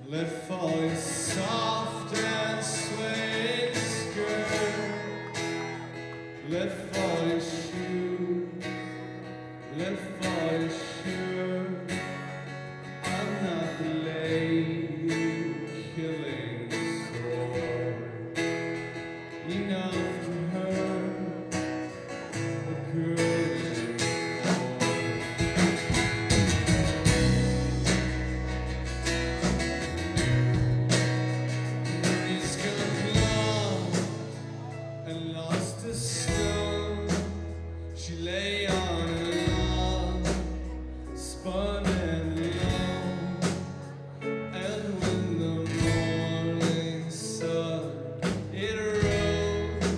Let fall your soft and swaying skirt. Let fall your shoes. Let fall your shirt. I'm not the lady killing sword. Enough to hurt a girl. She lay on her lawn, spun and long, and when the morning sun it rose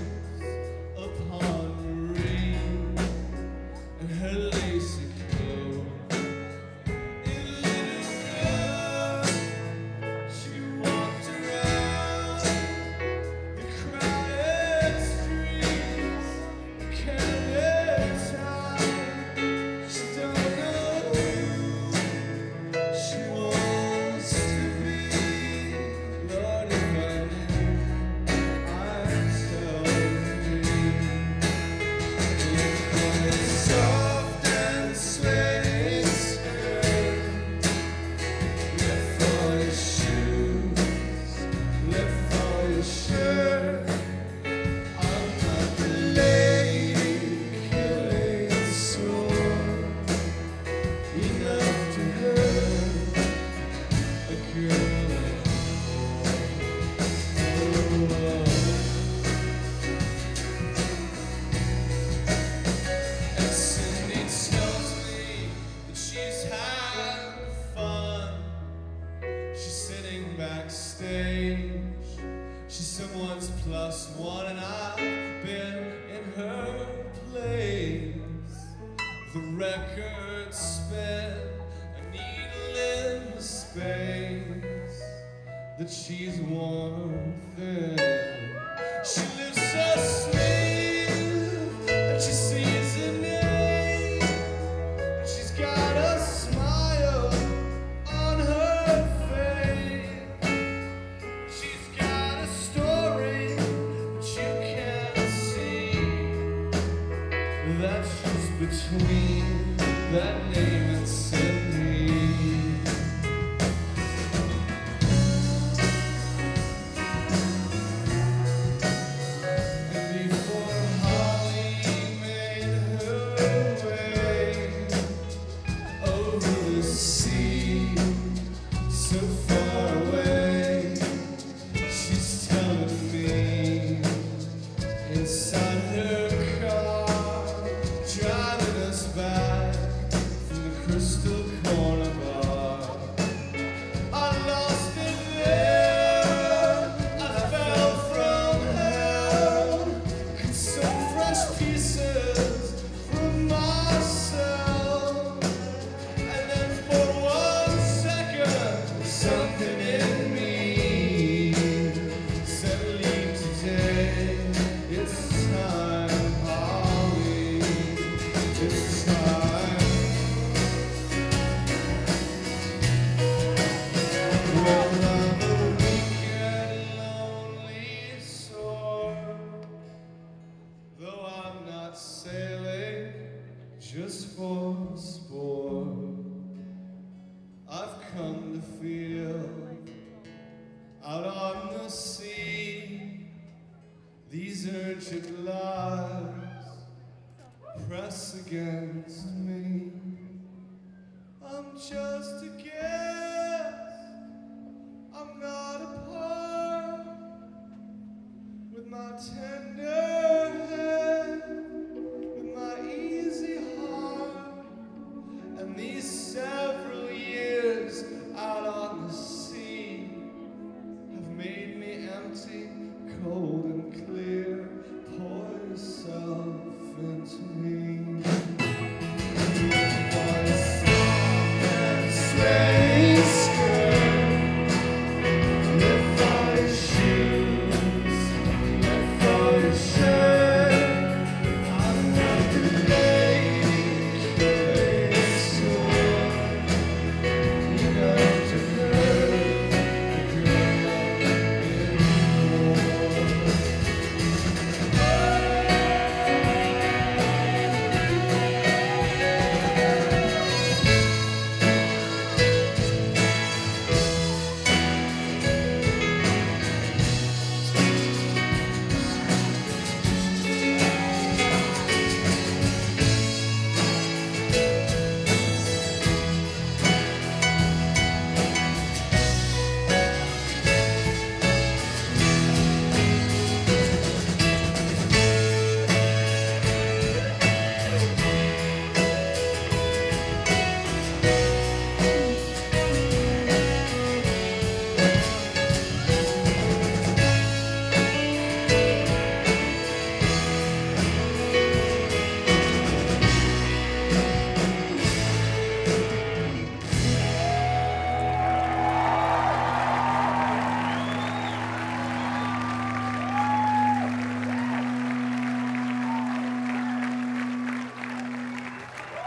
upon Marie and her lacy clothes, it lit her up. She walked around the crowded streets. Backstage, she's someone's plus one, and I've been in her place. The record spin, a needle in the space that she's worn thin. She lives so sweet, and she sees a name, and she's got a smile on her face. That's just between that name and Cindy. And before Holly made her way over the sea, so far away, she's telling me inside her driving us back from the Crystal Corner Bar. I lost it there, I fell from hell, cut some fresh pieces from myself, and then for 1 second, something in me said, leave today, it's time. It's time. Well, I'm a weak and lonely sort, though I'm not sailing just for sport. I've come to feel out on the sea these urgent lives press against me. I'm just a guest, I'm not a part with my